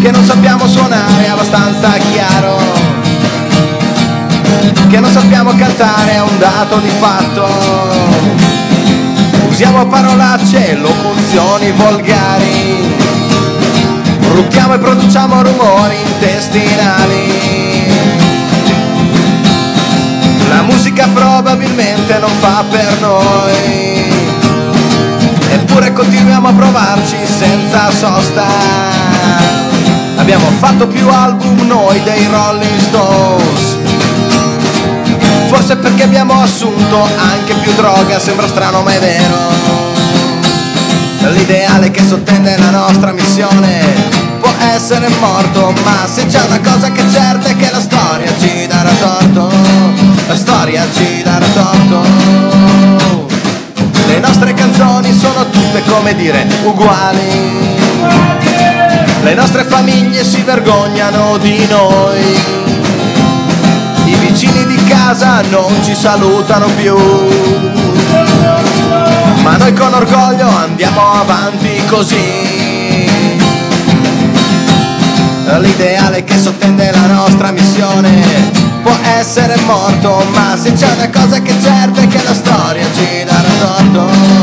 che non sappiamo suonare abbastanza chiaro, che non sappiamo cantare è un dato di fatto. Usiamo parolacce e locuzioni volgari, ruttiamo e produciamo rumori intestinali. La musica probabilmente non fa per noi, eppure continuiamo a provarci senza sosta. Abbiamo fatto più album noi dei Rolling Stones, forse perché abbiamo assunto anche più droga, sembra strano ma è vero. L'ideale che sottende la nostra missione può essere morto, ma se c'è una cosa che è certa è che la storia ci darà torto, la storia ci darà torto. Le nostre canzoni sono tutte, come dire, uguali, le nostre famiglie si vergognano di noi, i vicini di casa non ci salutano più, ma noi con orgoglio andiamo avanti così. L'ideale che sottende la nostra missione può essere morto, ma se c'è una cosa che è certa è che la storia ci darà torto,